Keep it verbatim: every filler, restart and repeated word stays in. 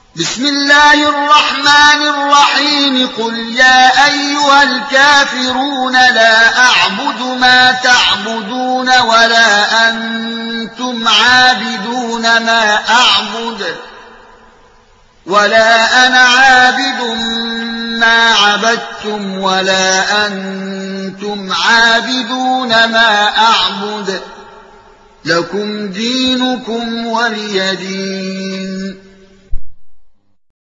بسم الله الرحمن الرحيم قل يا أيها الكافرون لا أعبد ما تعبدون ولا أنتم عابدون ما أعبد ولا أنا عابد ما عبدتم ولا أنتم عابدون ما أعبد لكم دينكم ولي دين.